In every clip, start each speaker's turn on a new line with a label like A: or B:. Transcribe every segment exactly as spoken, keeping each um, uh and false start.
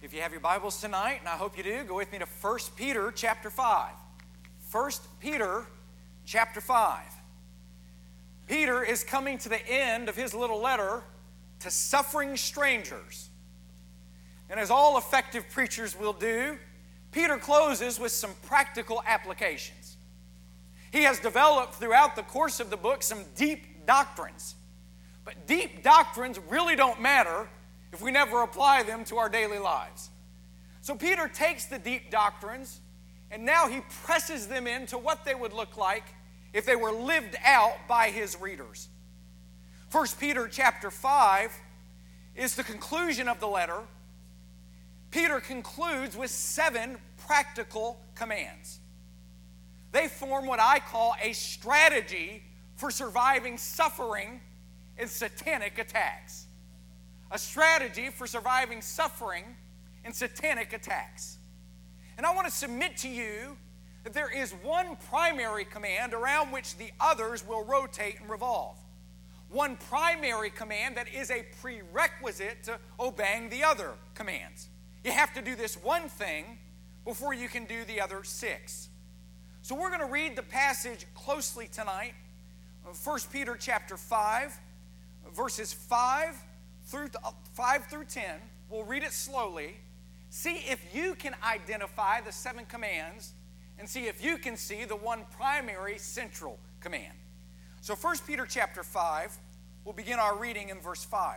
A: If you have your Bibles tonight, and I hope you do, go with me to First Peter chapter five. First Peter chapter five. Peter is coming to the end of his little letter to suffering strangers. And as all effective preachers will do, Peter closes with some practical applications. He has developed throughout the course of the book some deep doctrines. But deep doctrines really don't matter if we never apply them to our daily lives. So Peter takes the deep doctrines and now he presses them into what they would look like if they were lived out by his readers. First Peter chapter five is the conclusion of the letter. Peter concludes with seven practical commands. They form what I call a strategy for surviving suffering and satanic attacks. A strategy for surviving suffering and satanic attacks. And I want to submit to you that there is one primary command around which the others will rotate and revolve. One primary command that is a prerequisite to obeying the other commands. You have to do this one thing before you can do the other six. So we're going to read the passage closely tonight. First Peter chapter five, verses five through five through ten. We'll read it slowly. See if you can identify the seven commands and see if you can see the one primary central command. So First Peter chapter five, we'll begin our reading in verse five.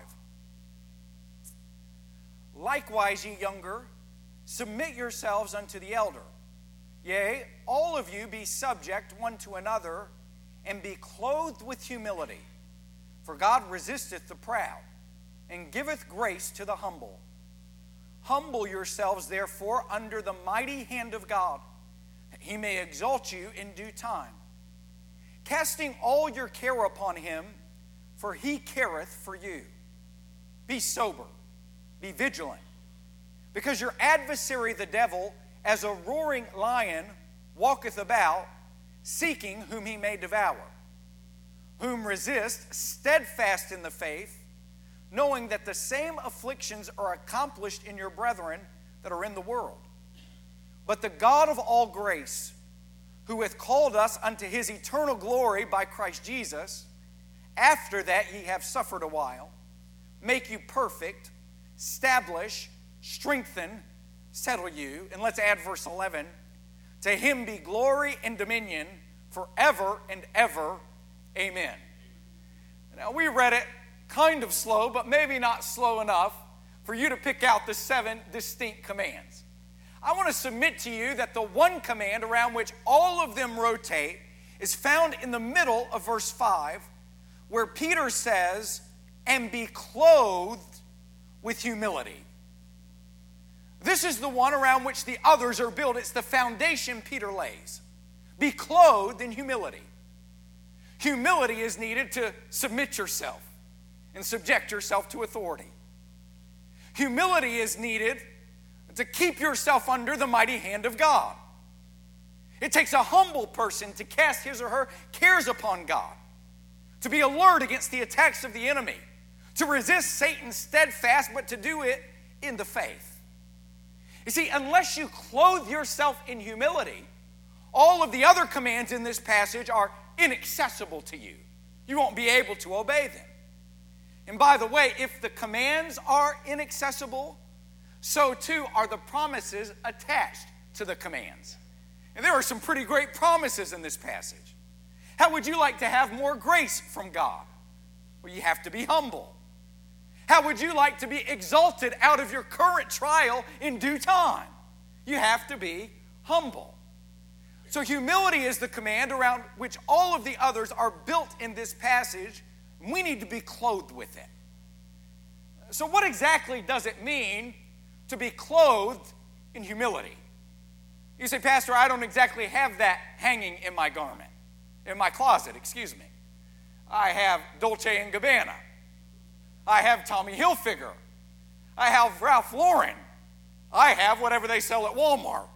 A: Likewise, ye younger, submit yourselves unto the elder. Yea, all of you be subject one to another, and be clothed with humility. For God resisteth the proud, and giveth grace to the humble. Humble yourselves, therefore, under the mighty hand of God, that he may exalt you in due time. Casting all your care upon him, for he careth for you. Be sober, be vigilant, because your adversary the devil, as a roaring lion, walketh about, seeking whom he may devour. Whom resist, steadfast in the faith, knowing that the same afflictions are accomplished in your brethren that are in the world. But the God of all grace, who hath called us unto his eternal glory by Christ Jesus, after that ye have suffered a while, make you perfect, establish, strengthen, settle you. And let's add verse eleven. To him be glory and dominion forever and ever. Amen. Now we read it kind of slow, but maybe not slow enough for you to pick out the seven distinct commands. I want to submit to you that the one command around which all of them rotate is found in the middle of verse five, where Peter says, and be clothed with humility. This is the one around which the others are built. It's the foundation Peter lays. Be clothed in humility. Humility is needed to submit yourself and subject yourself to authority. Humility is needed to keep yourself under the mighty hand of God. It takes a humble person to cast his or her cares upon God, to be alert against the attacks of the enemy, to resist Satan steadfast, but to do it in the faith. You see, unless you clothe yourself in humility, all of the other commands in this passage are inaccessible to you. You won't be able to obey them. And by the way, if the commands are inaccessible, so too are the promises attached to the commands. And there are some pretty great promises in this passage. How would you like to have more grace from God? Well, you have to be humble. How would you like to be exalted out of your current trial in due time? You have to be humble. So humility is the command around which all of the others are built in this passage. We need to be clothed with it. So what exactly does it mean to be clothed in humility? You say, Pastor, I don't exactly have that hanging in my garment, in my closet, excuse me. I have Dolce and Gabbana. I have Tommy Hilfiger. I have Ralph Lauren. I have whatever they sell at Walmart.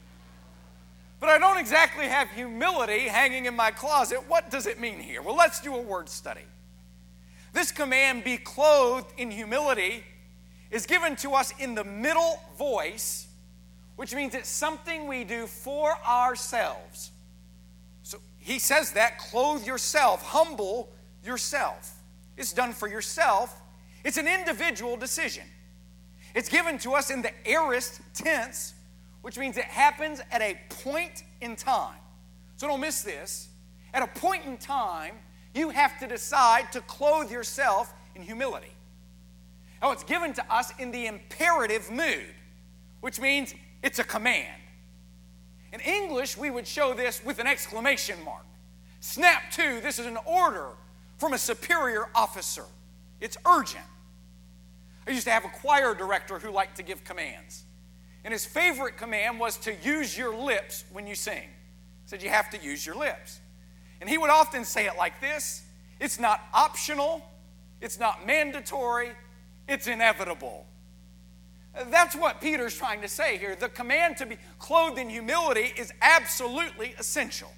A: But I don't exactly have humility hanging in my closet. What does it mean here? Well, let's do a word study. This command, be clothed in humility, is given to us in the middle voice, which means it's something we do for ourselves. So he says that, clothe yourself, humble yourself. It's done for yourself. It's an individual decision. It's given to us in the aorist tense, which means it happens at a point in time. So don't miss this. At a point in time, you have to decide to clothe yourself in humility. Now, it's given to us in the imperative mood, which means it's a command. In English, we would show this with an exclamation mark. Snap to, this is an order from a superior officer. It's urgent. I used to have a choir director who liked to give commands. And his favorite command was to use your lips when you sing. He said you have to use your lips. And he would often say it like this: it's not optional, it's not mandatory, it's inevitable. That's what Peter's trying to say here. The command to be clothed in humility is absolutely essential.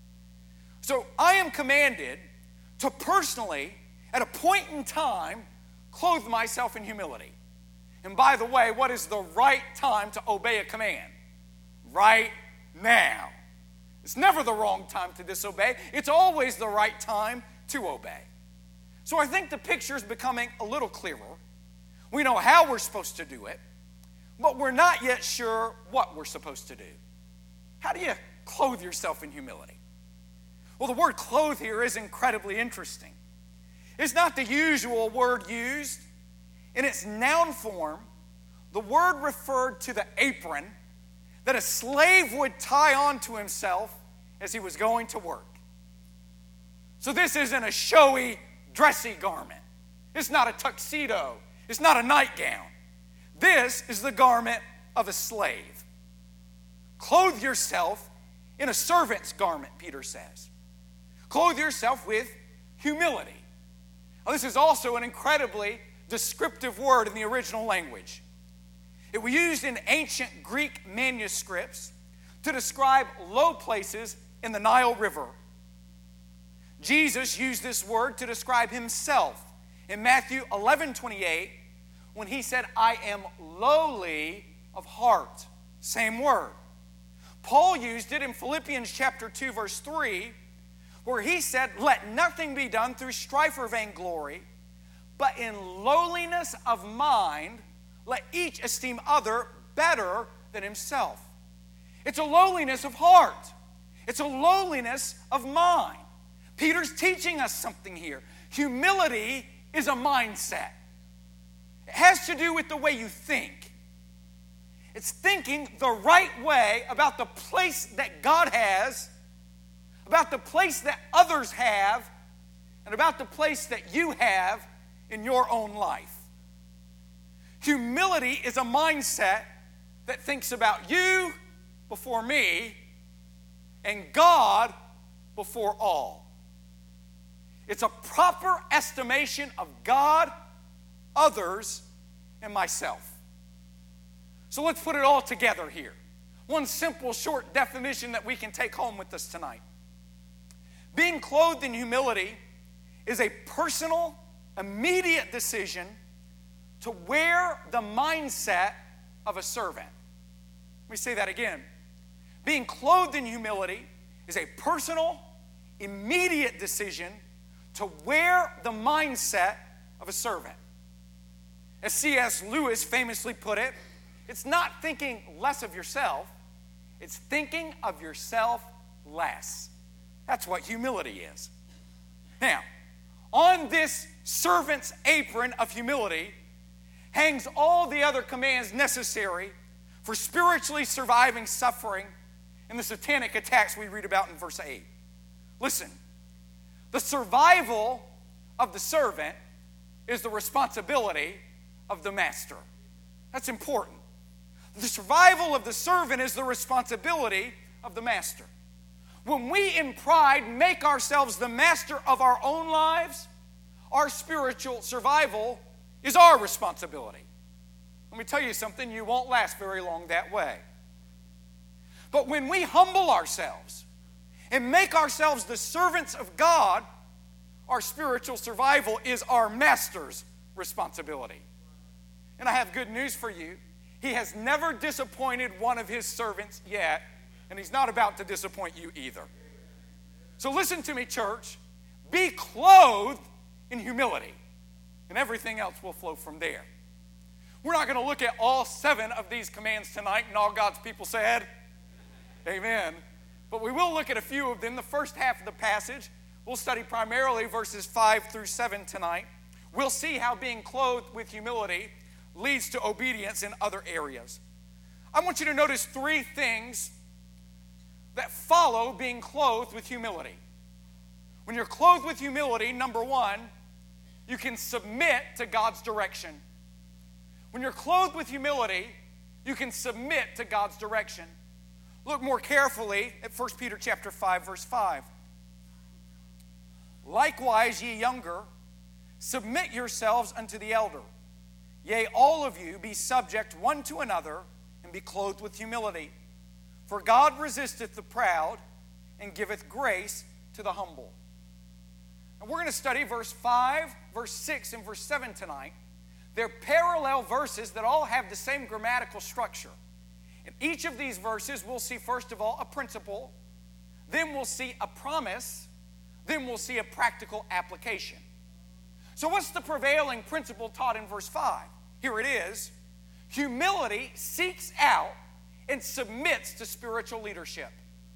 A: So I am commanded to personally, at a point in time, clothe myself in humility. And by the way, what is the right time to obey a command? Right now. It's never the wrong time to disobey. It's always the right time to obey. So I think the picture is becoming a little clearer. We know how we're supposed to do it, but we're not yet sure what we're supposed to do. How do you clothe yourself in humility? Well, the word clothe here is incredibly interesting. It's not the usual word used. In its noun form, the word referred to the apron that a slave would tie onto himself as he was going to work. So this isn't a showy, dressy garment. It's not a tuxedo. It's not a nightgown. This is the garment of a slave. Clothe yourself in a servant's garment, Peter says. Clothe yourself with humility. Now, this is also an incredibly descriptive word in the original language. It was used in ancient Greek manuscripts to describe low places in the Nile River. Jesus used this word to describe himself in Matthew eleven twenty-eight when he said, I am lowly of heart. Same word. Paul used it in Philippians chapter two, verse three, where he said, let nothing be done through strife or vainglory, but in lowliness of mind, let each esteem other better than himself. It's a lowliness of heart. It's a lowliness of mind. Peter's teaching us something here. Humility is a mindset. It has to do with the way you think. It's thinking the right way about the place that God has, about the place that others have, and about the place that you have in your own life. Humility is a mindset that thinks about you before me and God before all. It's a proper estimation of God, others, and myself. So let's put it all together here. One simple, short definition that we can take home with us tonight. Being clothed in humility is a personal, immediate decision to wear the mindset of a servant. Let me say that again. Being clothed in humility is a personal, immediate decision to wear the mindset of a servant. As C S Lewis famously put it, it's not thinking less of yourself, it's thinking of yourself less. That's what humility is. Now, on this servant's apron of humility hangs all the other commands necessary for spiritually surviving suffering and the satanic attacks we read about in verse eight. Listen, the survival of the servant is the responsibility of the master. That's important. The survival of the servant is the responsibility of the master. When we in pride make ourselves the master of our own lives, our spiritual survival is our responsibility. Let me tell you something, you won't last very long that way. But when we humble ourselves and make ourselves the servants of God, our spiritual survival is our master's responsibility. And I have good news for you. He has never disappointed one of his servants yet, and he's not about to disappoint you either. So listen to me, church. Be clothed in humility, and everything else will flow from there. We're not going to look at all seven of these commands tonight, and all God's people said, amen. But we will look at a few of them. The first half of the passage, we'll study primarily verses five through seven tonight. We'll see how being clothed with humility leads to obedience in other areas. I want you to notice three things that follow being clothed with humility. When you're clothed with humility, number one, you can submit to God's direction. When you're clothed with humility, you can submit to God's direction. Look more carefully at First Peter chapter five, verse five. Likewise, ye younger, submit yourselves unto the elder. Yea, all of you be subject one to another, and be clothed with humility. For God resisteth the proud, and giveth grace to the humble. And we're going to study verse five, verse six, and verse seven tonight. They're parallel verses that all have the same grammatical structure. In each of these verses, we'll see, first of all, a principle. Then we'll see a promise. Then we'll see a practical application. So what's the prevailing principle taught in verse five? Here it is. Humility seeks out and submits to spiritual leadership.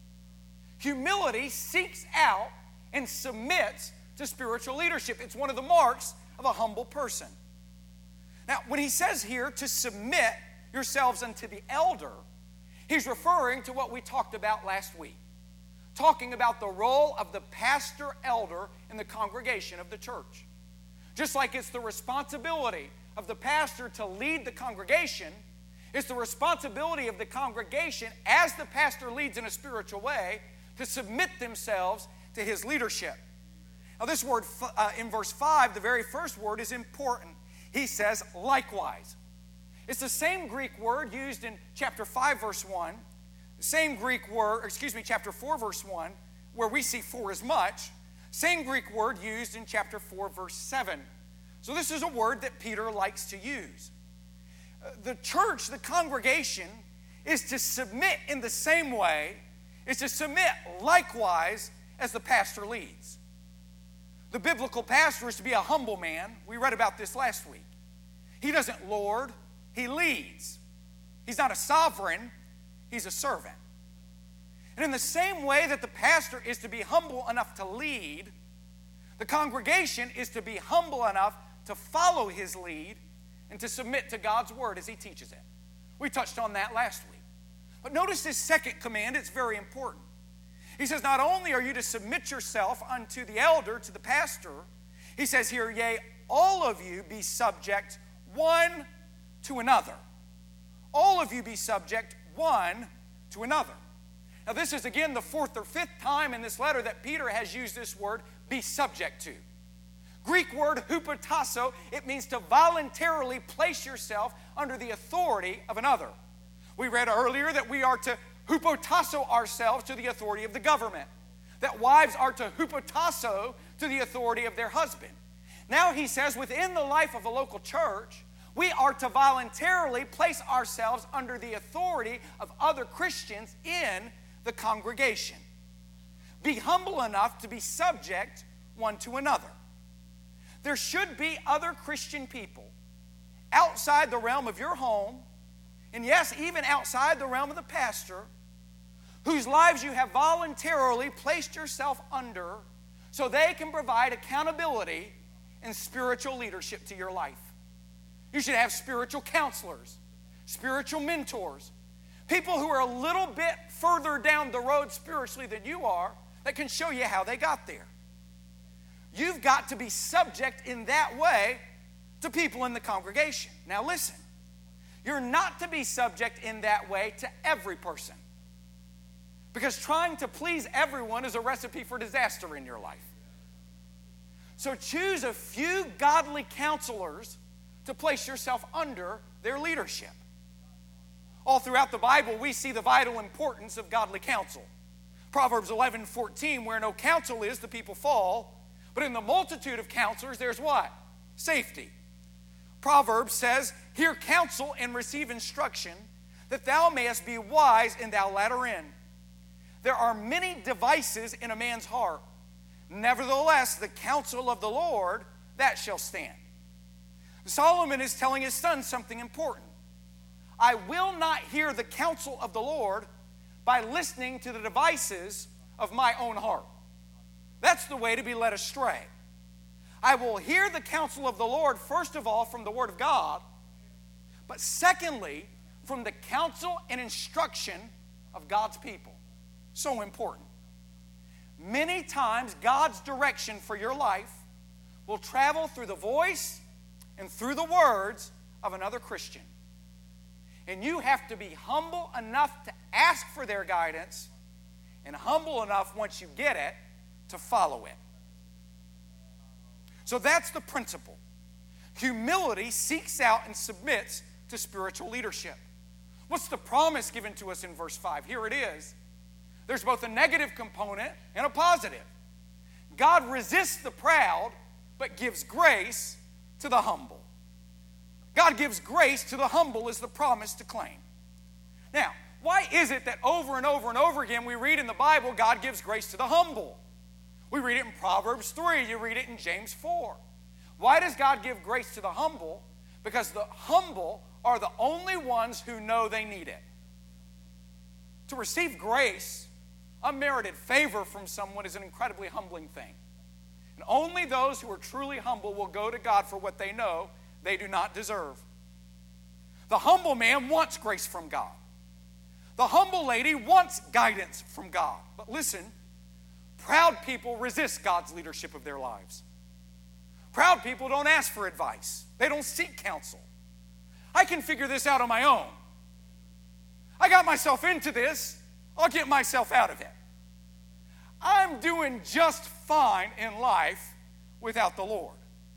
A: Humility seeks out and submits to spiritual leadership. It's one of the marks of a humble person. Now, when he says here to submit yourselves unto the elder, he's referring to what we talked about last week, talking about the role of the pastor elder in the congregation of the church. Just like it's the responsibility of the pastor to lead the congregation, it's the responsibility of the congregation, as the pastor leads in a spiritual way, to submit themselves to his leadership. Now this word uh, in verse five, the very first word is important. He says, likewise. It's the same Greek word used in chapter five, verse one, the same Greek word, excuse me, chapter four, verse one, where we see for as much, same Greek word used in chapter four, verse seven. So this is a word that Peter likes to use. The church, the congregation, is to submit in the same way, is to submit likewise as the pastor leads. The biblical pastor is to be a humble man. We read about this last week. He doesn't lord, he leads. He's not a sovereign, he's a servant. And in the same way that the pastor is to be humble enough to lead, the congregation is to be humble enough to follow his lead and to submit to God's word as he teaches it. We touched on that last week. But notice this second command, it's very important. He says, not only are you to submit yourself unto the elder, to the pastor, he says here, yea, all of you be subject one to another. All of you be subject one to another. Now this is again the fourth or fifth time in this letter that Peter has used this word, be subject to. Greek word hupotasso, it means to voluntarily place yourself under the authority of another. We read earlier that we are to hupotasso ourselves to the authority of the government. That wives are to hupotasso to the authority of their husband. Now he says within the life of a local church, we are to voluntarily place ourselves under the authority of other Christians in the congregation. Be humble enough to be subject one to another. There should be other Christian people outside the realm of your home, and yes, even outside the realm of the pastor, whose lives you have voluntarily placed yourself under so they can provide accountability and spiritual leadership to your life. You should have spiritual counselors, spiritual mentors, people who are a little bit further down the road spiritually than you are that can show you how they got there. You've got to be subject in that way to people in the congregation. Now listen, you're not to be subject in that way to every person, because trying to please everyone is a recipe for disaster in your life. So choose a few godly counselors to place yourself under their leadership. All throughout the Bible, we see the vital importance of godly counsel. Proverbs eleven fourteen, where no counsel is, the people fall. But in the multitude of counselors, there's what? Safety. Proverbs says, hear counsel and receive instruction, that thou mayest be wise in thy latter end. There are many devices in a man's heart. Nevertheless, the counsel of the Lord, that shall stand. Solomon is telling his son something important. I will not hear the counsel of the Lord by listening to the devices of my own heart. That's the way to be led astray. I will hear the counsel of the Lord, first of all, from the Word of God, but secondly, from the counsel and instruction of God's people. So important. Many times, God's direction for your life will travel through the voice and through the words of another Christian. And you have to be humble enough to ask for their guidance and humble enough, once you get it, to follow it. So that's the principle. Humility seeks out and submits to spiritual leadership. What's the promise given to us in verse five? Here it is. There's both a negative component and a positive. God resists the proud, but gives grace to the humble. God gives grace to the humble is the promise to claim. Now, why is it that over and over and over again we read in the Bible God gives grace to the humble? We read it in Proverbs three. You read it in James four. Why does God give grace to the humble? Because the humble are the only ones who know they need it. To receive grace, unmerited favor from someone, is an incredibly humbling thing. And only those who are truly humble will go to God for what they know they do not deserve. The humble man wants grace from God. The humble lady wants guidance from God. But listen, proud people resist God's leadership of their lives. Proud people don't ask for advice. They don't seek counsel. I can figure this out on my own. I got myself into this. I'll get myself out of it. I'm doing just fine in life without the Lord.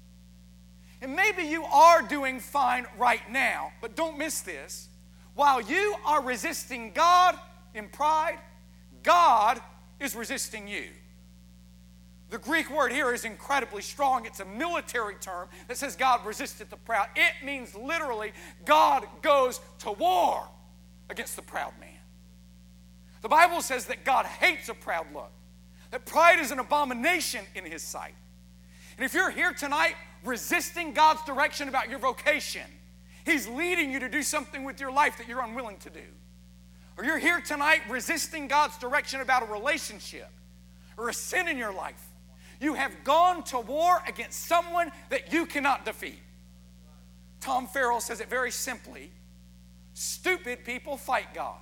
A: And maybe you are doing fine right now, but don't miss this. While you are resisting God in pride, God is resisting you. The Greek word here is incredibly strong. It's a military term that says God resisteth the proud. It means literally God goes to war against the proud man. The Bible says that God hates a proud look, that pride is an abomination in His sight. And if you're here tonight resisting God's direction about your vocation, He's leading you to do something with your life that you're unwilling to do. Or you're here tonight resisting God's direction about a relationship or a sin in your life, you have gone to war against someone that you cannot defeat. Tom Farrell says it very simply: stupid people fight God.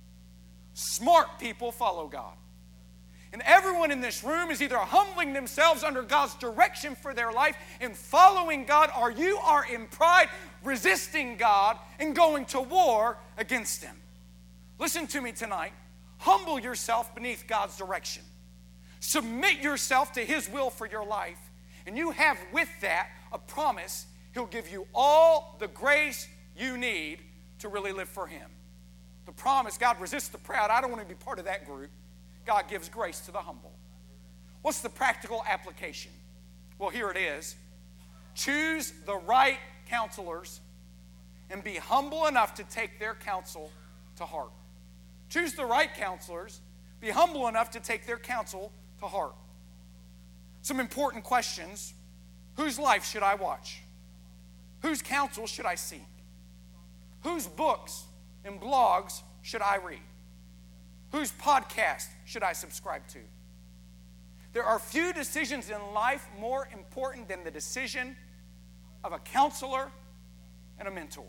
A: Smart people follow God. And everyone in this room is either humbling themselves under God's direction for their life and following God, or you are in pride, resisting God and going to war against Him. Listen to me tonight. Humble yourself beneath God's direction. Submit yourself to His will for your life. And you have with that a promise. He'll give you all the grace you need to really live for Him. The promise, God resists the proud. I don't want to be part of that group. God gives grace to the humble. What's the practical application? Well, here it is. Choose the right counselors and be humble enough to take their counsel to heart. Choose the right counselors. Be humble enough to take their counsel to heart. Some important questions. Whose life should I watch? Whose counsel should I seek? Whose books and blogs should I read? Whose podcast should I subscribe to? There are few decisions in life more important than the decision of a counselor and a mentor.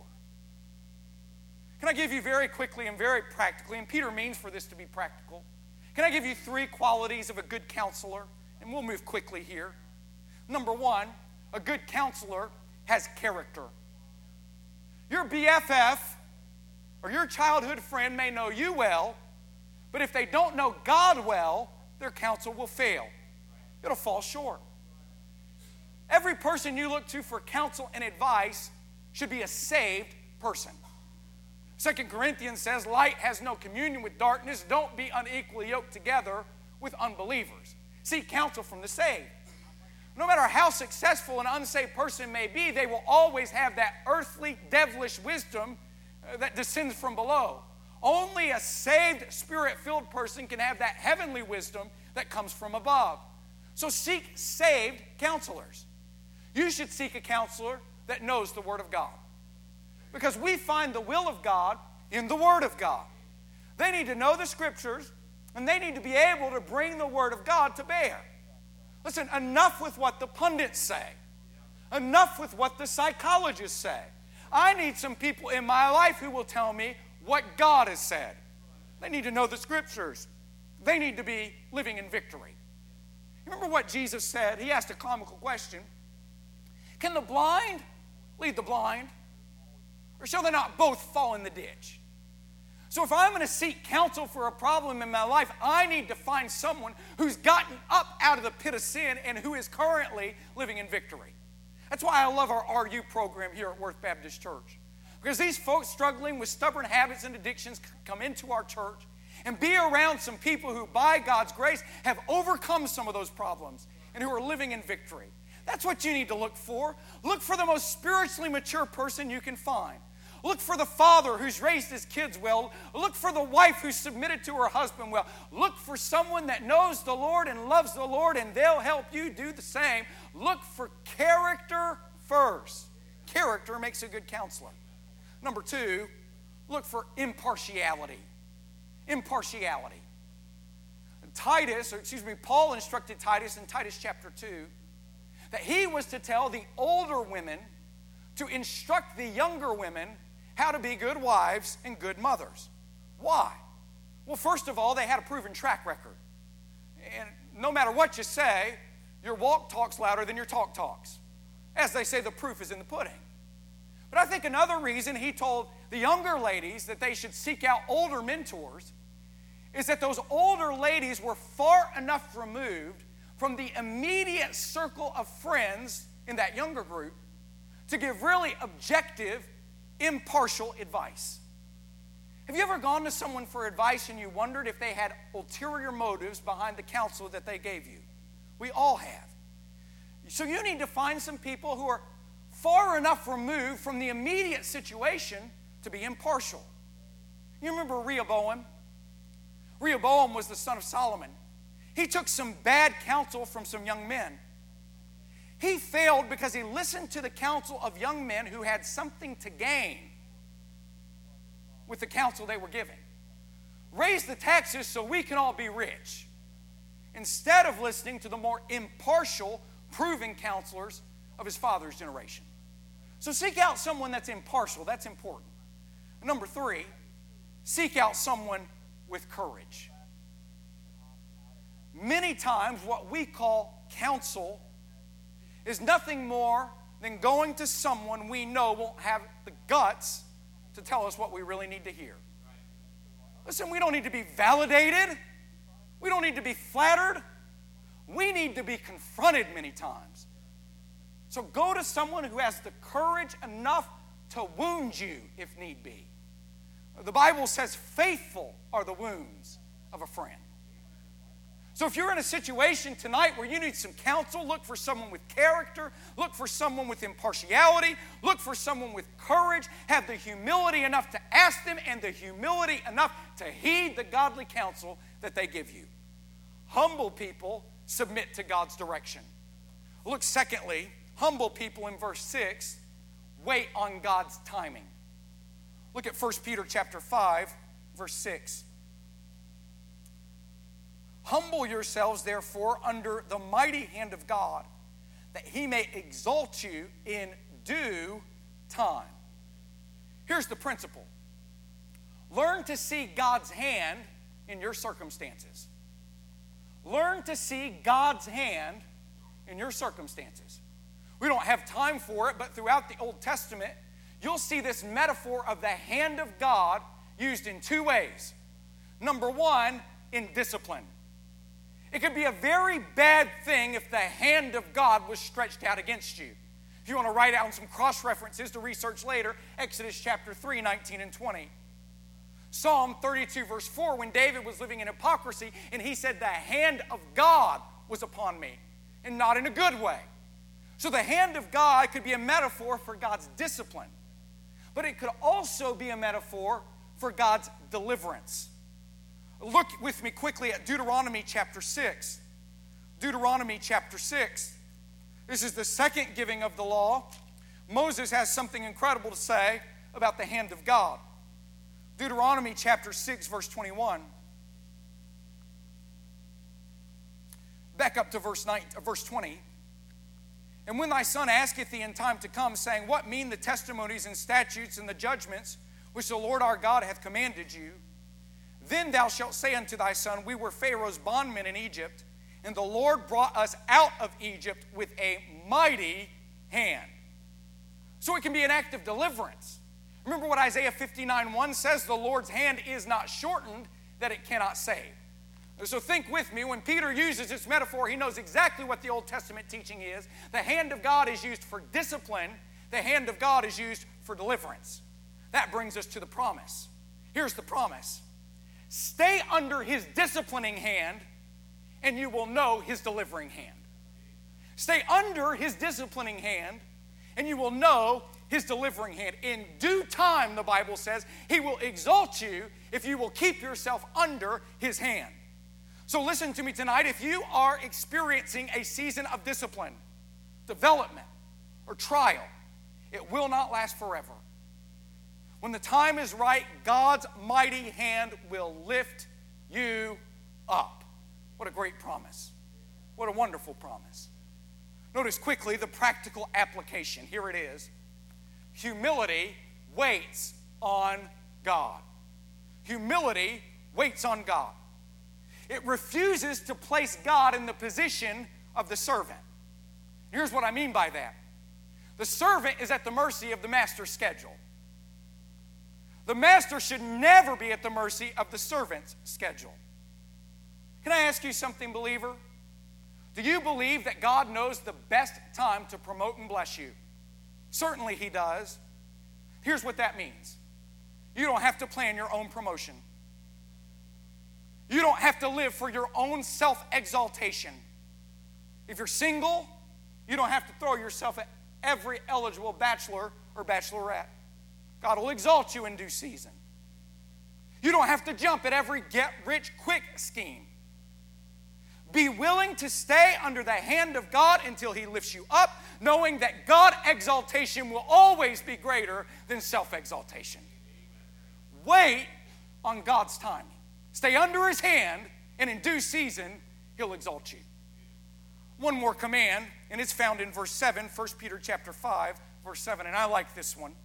A: Can I give you very quickly and very practically, and Peter means for this to be practical, can I give you three qualities of a good counselor? And we'll move quickly here. Number one, a good counselor has character. Your B F F or your childhood friend may know you well, but if they don't know God well, their counsel will fail. It'll fall short. Every person you look to for counsel and advice should be a saved person. Second Corinthians says, light has no communion with darkness. Don't be unequally yoked together with unbelievers. Seek counsel from the saved. No matter how successful an unsaved person may be, they will always have that earthly, devilish wisdom uh, that descends from below. Only a saved, Spirit-filled person can have that heavenly wisdom that comes from above. So seek saved counselors. You should seek a counselor that knows the Word of God. Because we find the will of God in the Word of God. They need to know the Scriptures, and they need to be able to bring the Word of God to bear. Listen, enough with what the pundits say. Enough with what the psychologists say. I need some people in my life who will tell me what God has said. They need to know the Scriptures. They need to be living in victory. Remember what Jesus said? He asked a comical question. Can the blind lead the blind? Or shall they not both fall in the ditch? So if I'm going to seek counsel for a problem in my life, I need to find someone who's gotten up out of the pit of sin and who is currently living in victory. That's why I love our R U program here at Worth Baptist Church. Because these folks struggling with stubborn habits and addictions come into our church and be around some people who, by God's grace, have overcome some of those problems and who are living in victory. That's what you need to look for. Look for the most spiritually mature person you can find. Look for the father who's raised his kids well. Look for the wife who's submitted to her husband well. Look for someone that knows the Lord and loves the Lord, and they'll help you do the same. Look for character first. Character makes a good counselor. Number two, look for impartiality. Impartiality. Titus, or excuse me, Paul instructed Titus in Titus chapter two that he was to tell the older women to instruct the younger women how to be good wives and good mothers. Why? Well, first of all, they had a proven track record. And no matter what you say, your walk talks louder than your talk talks. As they say, the proof is in the pudding. But I think another reason he told the younger ladies that they should seek out older mentors is that those older ladies were far enough removed from the immediate circle of friends in that younger group to give really objective, impartial advice. Have you ever gone to someone for advice and you wondered if they had ulterior motives behind the counsel that they gave you? We all have. So you need to find some people who are far enough removed from the immediate situation to be impartial. You remember Rehoboam? Rehoboam was the son of Solomon. He took some bad counsel from some young men. He failed because he listened to the counsel of young men who had something to gain with the counsel they were giving. Raise the taxes so we can all be rich. Instead of listening to the more impartial, proven counselors of his father's generation. So seek out someone that's impartial. That's important. Number three, seek out someone with courage. Many times what we call counsel is nothing more than going to someone we know won't have the guts to tell us what we really need to hear. Listen, we don't need to be validated. We don't need to be flattered. We need to be confronted many times. So go to someone who has the courage enough to wound you if need be. The Bible says faithful are the wounds of a friend. So if you're in a situation tonight where you need some counsel, look for someone with character, look for someone with impartiality, look for someone with courage, have the humility enough to ask them and the humility enough to heed the godly counsel that they give you. Humble people submit to God's direction. Look, secondly, humble people in verse six wait on God's timing. Look at First Peter chapter five, verse six. Humble yourselves, therefore, under the mighty hand of God, that he may exalt you in due time. Here's the principle. Learn to see God's hand in your circumstances. Learn to see God's hand in your circumstances. We don't have time for it, but throughout the Old Testament, you'll see this metaphor of the hand of God used in two ways. Number one, in discipline. It could be a very bad thing if the hand of God was stretched out against you. If you want to write down some cross-references to research later, Exodus chapter three, nineteen and twenty. Psalm thirty-two, verse four, when David was living in hypocrisy and he said, the hand of God was upon me. and not in a good way. So the hand of God could be a metaphor for God's discipline, but it could also be a metaphor for God's deliverance. Look with me quickly at Deuteronomy chapter six. Deuteronomy chapter six. This is the second giving of the law. Moses has something incredible to say about the hand of God. Deuteronomy chapter six, verse twenty-one. Back up to verse nine, verse twenty. And when thy son asketh thee in time to come, saying, what mean the testimonies and statutes and the judgments which the Lord our God hath commanded you? Then thou shalt say unto thy son, we were Pharaoh's bondmen in Egypt, and the Lord brought us out of Egypt with a mighty hand. So it can be an act of deliverance. Remember what Isaiah fifty-nine one says, the Lord's hand is not shortened that it cannot save. So think with me, when Peter uses this metaphor, he knows exactly what the Old Testament teaching is. The hand of God is used for discipline. The hand of God is used for deliverance. That brings us to the promise. Here's the promise. Stay under his disciplining hand, and you will know his delivering hand. Stay under his disciplining hand, and you will know his delivering hand. In due time, the Bible says, he will exalt you if you will keep yourself under his hand. So listen to me tonight. If you are experiencing a season of discipline, development, or trial, it will not last forever. When the time is right, God's mighty hand will lift you up. What a great promise. What a wonderful promise. Notice quickly the practical application. Here it is. Humility waits on God. Humility waits on God. It refuses to place God in the position of the servant. Here's what I mean by that. The servant is at the mercy of the master's schedule. The master should never be at the mercy of the servant's schedule. Can I ask you something, believer? Do you believe that God knows the best time to promote and bless you? Certainly he does. Here's what that means. You don't have to plan your own promotion. You don't have to live for your own self-exaltation. If you're single, you don't have to throw yourself at every eligible bachelor or bachelorette. God will exalt you in due season. You don't have to jump at every get-rich-quick scheme. Be willing to stay under the hand of God until he lifts you up, knowing that God exaltation will always be greater than self-exaltation. Wait on God's timing. Stay under his hand, and in due season, he'll exalt you. One more command, and it's found in verse seven, First Peter chapter five, verse seven, and I like this one.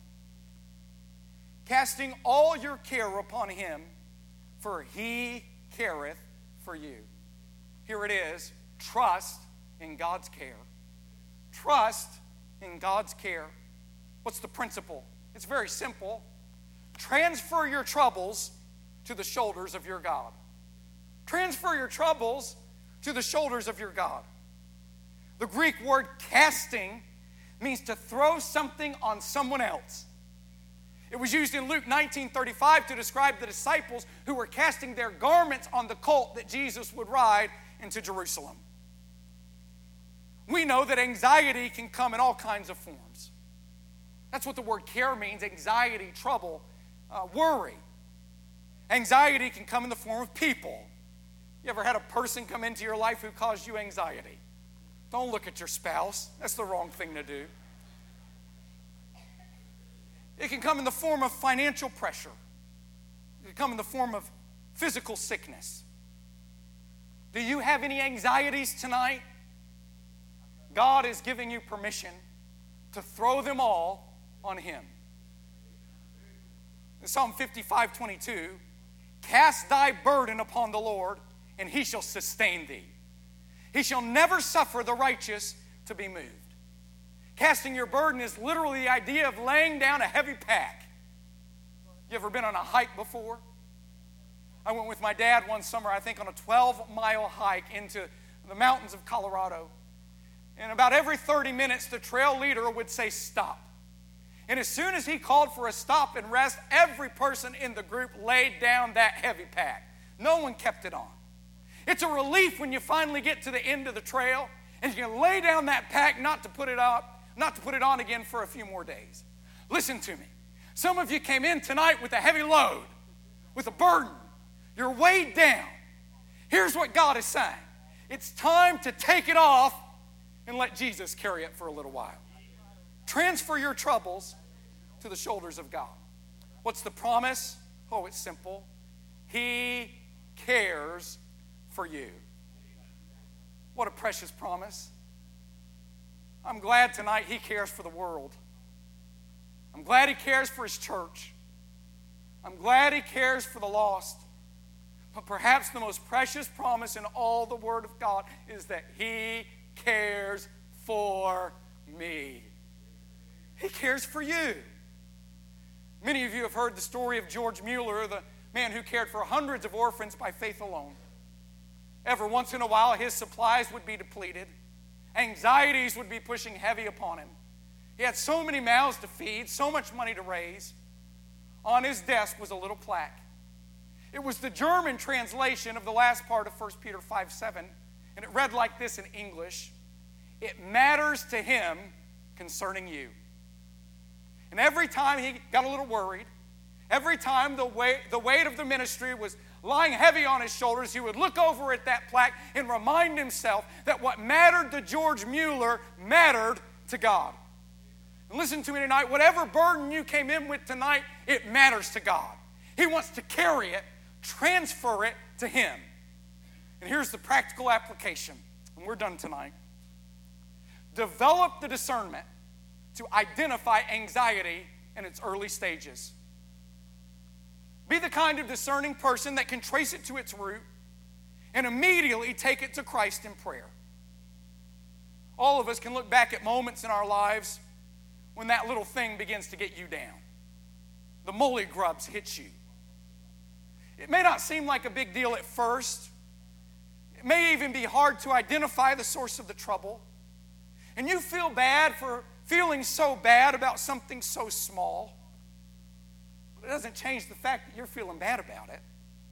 A: Casting all your care upon him, for he careth for you. Here it is. Trust in God's care. Trust in God's care. What's the principle? It's very simple. Transfer your troubles to the shoulders of your God. Transfer your troubles to the shoulders of your God. The Greek word casting means to throw something on someone else. It was used in Luke nineteen thirty-five to describe the disciples who were casting their garments on the colt that Jesus would ride into Jerusalem. We know that anxiety can come in all kinds of forms. That's what the word care means, anxiety, trouble, uh, worry. Anxiety can come in the form of people. You ever had a person come into your life who caused you anxiety? Don't look at your spouse. That's the wrong thing to do. It can come in the form of financial pressure. It can come in the form of physical sickness. Do you have any anxieties tonight? God is giving you permission to throw them all on him. In Psalm fifty-five twenty-two, cast thy burden upon the Lord, and he shall sustain thee. He shall never suffer the righteous to be moved. Casting your burden is literally the idea of laying down a heavy pack. You ever been on a hike before? I went with my dad one summer, I think, on a twelve-mile hike into the mountains of Colorado. And about every thirty minutes, the trail leader would say, stop. And as soon as he called for a stop and rest, every person in the group laid down that heavy pack. No one kept it on. It's a relief when you finally get to the end of the trail And you're going to lay down that pack not to put it up, not to put it on again for a few more days. Listen to me. Some of you came in tonight with a heavy load, with a burden. You're weighed down. Here's what God is saying. It's time to take it off and let Jesus carry it for a little while. Transfer your troubles to the shoulders of God. What's the promise? Oh, it's simple. He cares for you. What a precious promise. I'm glad tonight He cares for the world. I'm glad He cares for His church. I'm glad He cares for the lost. But perhaps the most precious promise in all the Word of God is that He cares for me. He cares for you. Many of you have heard the story of George Mueller, the man who cared for hundreds of orphans by faith alone. Every once in a while, his supplies would be depleted. Anxieties would be pushing heavy upon him. He had so many mouths to feed, so much money to raise. On his desk was a little plaque. It was the German translation of the last part of First Peter five seven, and it read like this in English: "It matters to Him concerning you." And every time he got a little worried, every time the weight, the weight of the ministry was lying heavy on his shoulders, he would look over at that plaque and remind himself that what mattered to George Mueller mattered to God. And listen to me tonight, whatever burden you came in with tonight, it matters to God. He wants to carry it, transfer it to Him. And here's the practical application, and we're done tonight. Develop the discernment to identify anxiety in its early stages. Be the kind of discerning person that can trace it to its root and immediately take it to Christ in prayer. All of us can look back at moments in our lives when that little thing begins to get you down. The molly grubs hit you. It may not seem like a big deal at first. It may even be hard to identify the source of the trouble. And you feel bad for feeling so bad about something so small. But it doesn't change the fact that you're feeling bad about it.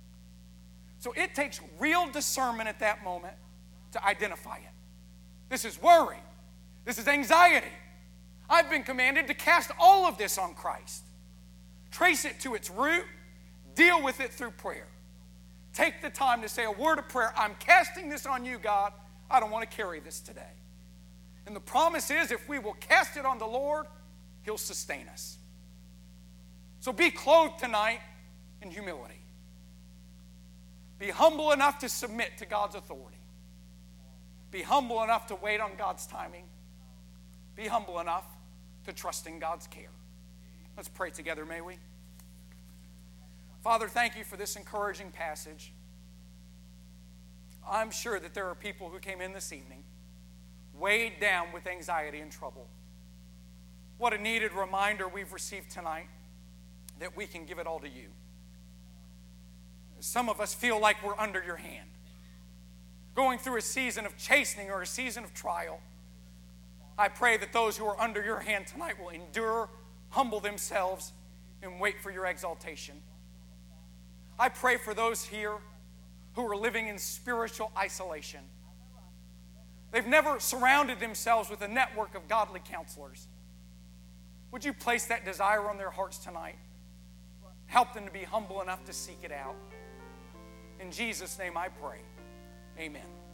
A: So it takes real discernment at that moment to identify it. This is worry. This is anxiety. I've been commanded to cast all of this on Christ. Trace it to its root. Deal with it through prayer. Take the time to say a word of prayer. I'm casting this on you, God. I don't want to carry this today. And the promise is if we will cast it on the Lord, He'll sustain us. So be clothed tonight in humility. Be humble enough to submit to God's authority. Be humble enough to wait on God's timing. Be humble enough to trust in God's care. Let's pray together, may we? Father, thank you for this encouraging passage. I'm sure that there are people who came in this evening weighed down with anxiety and trouble. What a needed reminder we've received tonight that we can give it all to you. Some of us feel like we're under your hand, going through a season of chastening or a season of trial. I pray that those who are under your hand tonight will endure, humble themselves, and wait for your exaltation. I pray for those here who are living in spiritual isolation. They've never surrounded themselves with a network of godly counselors. Would you place that desire on their hearts tonight? Help them to be humble enough to seek it out. In Jesus' name I pray. Amen.